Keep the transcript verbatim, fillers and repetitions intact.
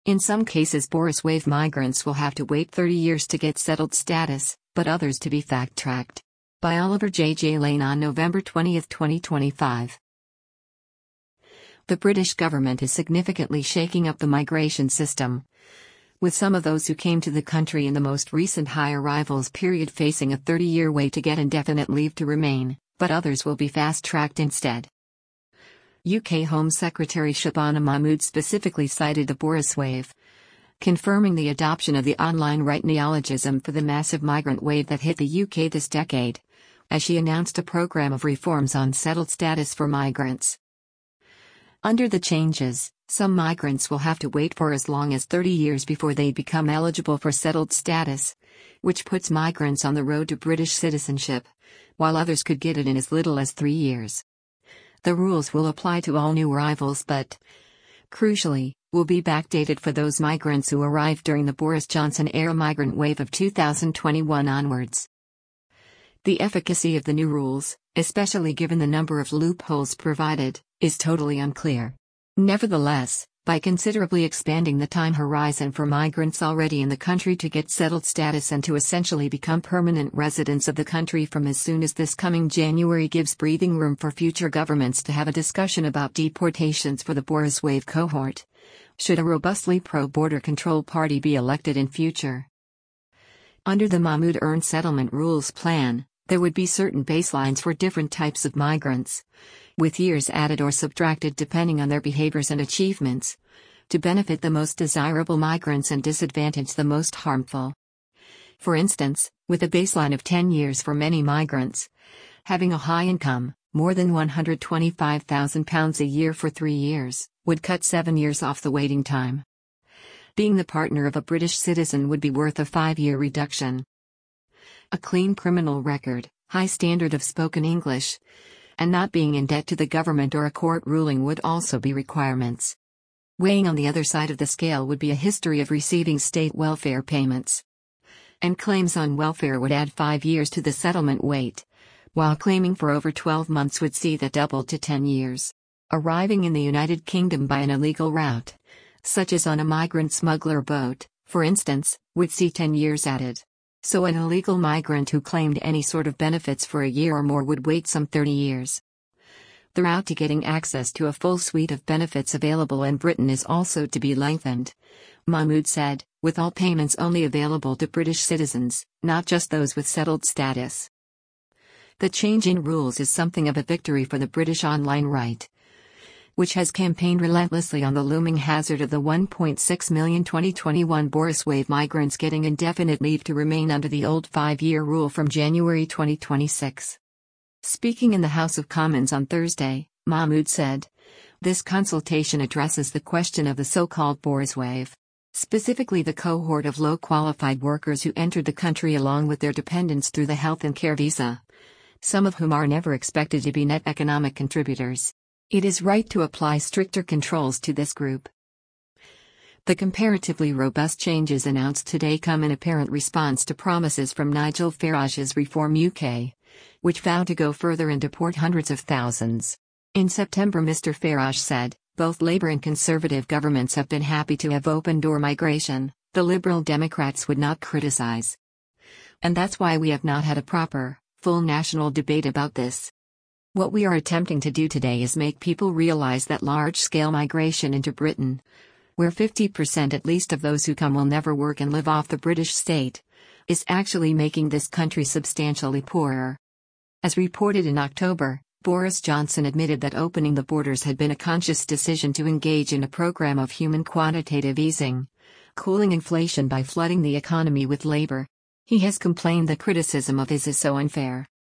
In some cases, Boris Wave migrants will have to wait thirty years to get settled status, but others to be fact-tracked. By Oliver J. J. Lane on November twentieth, twenty twenty-five. The British government is significantly shaking up the migration system, with some of those who came to the country in the most recent high arrivals period facing a thirty-year wait to get indefinite leave to remain, but others will be fast-tracked instead. U K Home Secretary Shabana Mahmood specifically cited the Boris wave, confirming the adoption of the online right neologism for the massive migrant wave that hit the U K this decade, as she announced a program of reforms on settled status for migrants. Under the changes, some migrants will have to wait for as long as thirty years before they become eligible for settled status, which puts migrants on the road to British citizenship, while others could get it in as little as three years. The rules will apply to all new arrivals but, crucially, will be backdated for those migrants who arrived during the Boris Johnson-era migrant wave of two thousand twenty-one onwards. The efficacy of the new rules, especially given the number of loopholes provided, is totally unclear. Nevertheless, by considerably expanding the time horizon for migrants already in the country to get settled status and to essentially become permanent residents of the country from as soon as this coming January gives breathing room for future governments to have a discussion about deportations for the Boris wave cohort, should a robustly pro-border control party be elected in future. Under the Mahmood Earned Settlement Rules plan, there would be certain baselines for different types of migrants, with years added or subtracted depending on their behaviors and achievements, to benefit the most desirable migrants and disadvantage the most harmful. For instance, with a baseline of ten years for many migrants, having a high income, more than one hundred twenty-five thousand pounds a year for three years, would cut seven years off the waiting time. Being the partner of a British citizen would be worth a five-year reduction. A clean criminal record, high standard of spoken English, and not being in debt to the government or a court ruling would also be requirements. Weighing on the other side of the scale would be a history of receiving state welfare payments. And claims on welfare would add five years to the settlement wait, while claiming for over twelve months would see that doubled to ten years. Arriving in the United Kingdom by an illegal route, such as on a migrant smuggler boat, for instance, would see ten years added. So an illegal migrant who claimed any sort of benefits for a year or more would wait some thirty years. The route to getting access to a full suite of benefits available in Britain is also to be lengthened, Mahmood said, with all payments only available to British citizens, not just those with settled status. The change in rules is something of a victory for the British online right, which has campaigned relentlessly on the looming hazard of the one point six million twenty twenty-one Boris wave migrants getting indefinite leave to remain under the old five-year rule from January twenty twenty-six. Speaking in the House of Commons on Thursday, Mahmood said, "This consultation addresses the question of the so-called Boris wave, specifically the cohort of low-qualified workers who entered the country along with their dependents through the health and care visa, some of whom are never expected to be net economic contributors. It is right to apply stricter controls to this group." The comparatively robust changes announced today come in apparent response to promises from Nigel Farage's Reform U K, which vowed to go further and deport hundreds of thousands. In September, Mister Farage said, "Both Labour and Conservative governments have been happy to have open-door migration, the Liberal Democrats would not criticise. And that's why we have not had a proper, full national debate about this. What we are attempting to do today is make people realise that large-scale migration into Britain, where fifty percent at least of those who come will never work and live off the British state, is actually making this country substantially poorer." As reported in October, Boris Johnson admitted that opening the borders had been a conscious decision to engage in a program of human quantitative easing, cooling inflation by flooding the economy with labour. He has complained that criticism of his is so unfair.